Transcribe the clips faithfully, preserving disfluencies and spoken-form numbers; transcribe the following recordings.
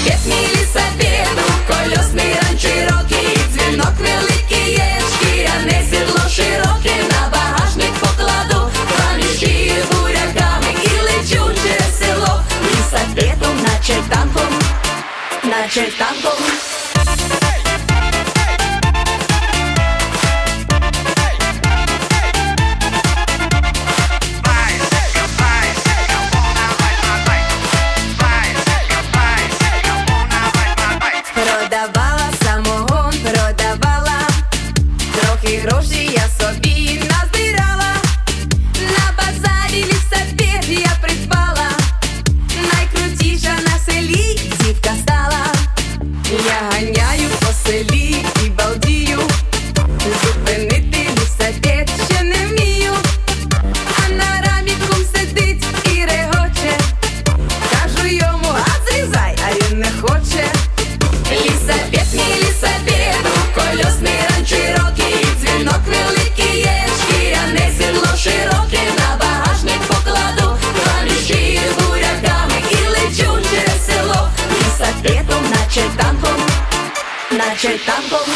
Лісапет, мій лісапет, колесний ран широкий, дзвінок великий є, шкіряне сідло широке, на багажник покладу два мішки з буряками і лечу через село. Лісапетом, наче танком, наче танком. Продавала самогон, продавала, трохи грошей я собі назбирала. На базарі лісапет я придбала, найкрутіша на селі дівка стала. Я ганяю по селі і балдію, зупинити лісапет ще не вмію. А на рамі кум сидить і регоче, кажу йому, а зрізай, а він не хоче. Лісапет, мій лісапет, колесний ран широкий, дзвінок великий є, шкіряне сідло широке, на багажник покладу два мішки з буряками і лечу через село. Лісапетом, наче танком, наче танком.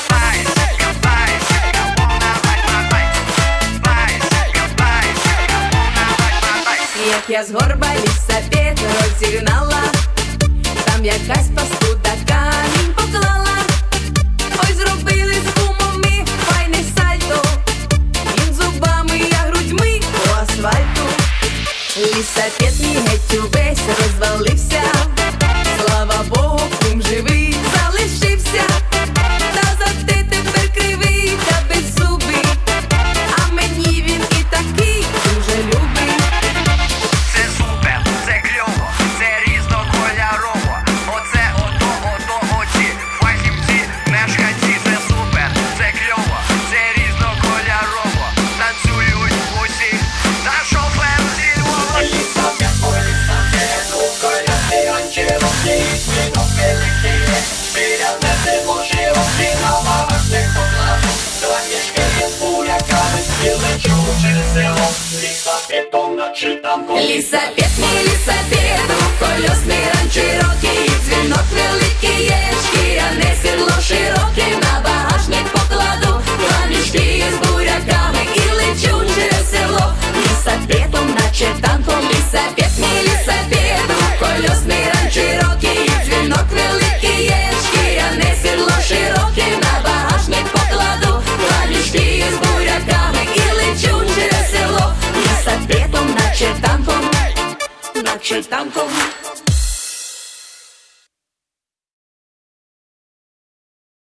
Як я з горба лісапет розігнала, там якась паскуда камінь поклала. Ой, зробили з кумом ми файне сальто, він зубами, я грудьми по асфальту. Лісапет мій геть увесь розвалився, слава Богу, кум живий залишився. Та зате тепер кривий та беззубий, а мені він і такий дуже любий. Це супер, це кльово, це різнокольорово. Оце ото, ото оці, фахівці, мешканці. Це супер, це кльово, це різнокольорово. Танцюють усі, та шофер зі Львова. Лісапет, ой, лісапет, колесний ран широкий, дзвінок великий є, шкіряне сідло широке, на багажник покладу два мішки з буряками і лечу через село. Лісапетом, наче танком. Лісапет, мій лісапет, колесний ран широкий, дзвінок великий є, шкіряне сідло широке, на багажник покладу два мішки з буряками і лечу через село. Лісапетом, наче танком. Лісапет, мій лісапет, колесний ран широкий, дзвінок великий є, шкіряне сідло широке, на багажник покладу два мішки з буряками і лечу через село. Лісапетом, наче танком, наче танком.